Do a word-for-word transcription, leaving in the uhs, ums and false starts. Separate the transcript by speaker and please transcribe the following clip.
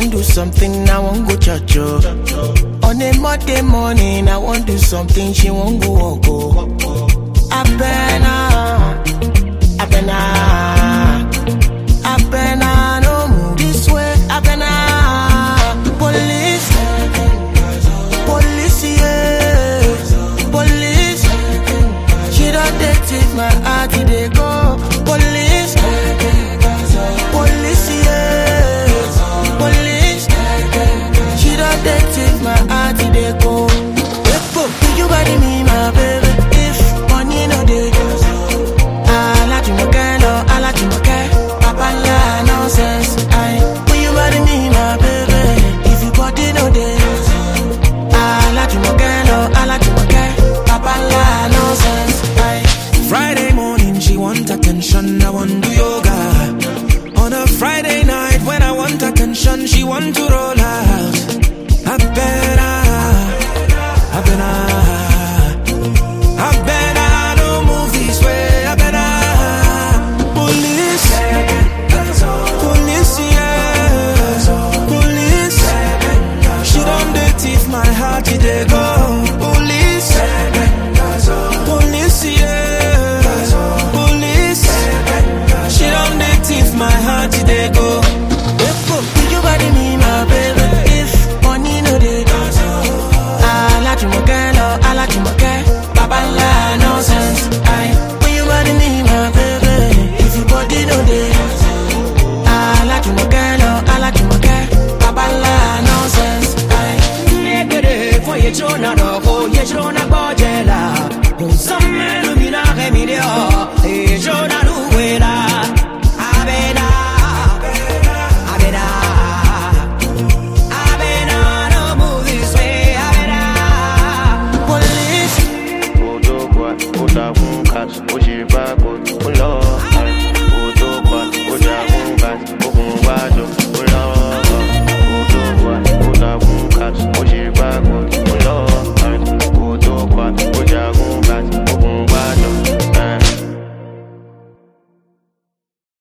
Speaker 1: want do something, I want go church. Oh. On a Monday morning, I want do something, she won't go walk. Oh. I better, I better, I better no move this way. I better police, police, yeah, police. She don't take my heart, they go. Police, police, yeah, police. She don't take my heart, they go. Do you body me, my baby? If money no dey, I like you, my girl, I like you, my girl. Papa, yeah, nonsense. I, will you body me, my baby? If you body no dey, I like you, my girl, I like you, my girl. Papa, yeah, nonsense. I,
Speaker 2: Friday morning, she want attention, I want do yoga. On a Friday night, when I want attention, she want to roll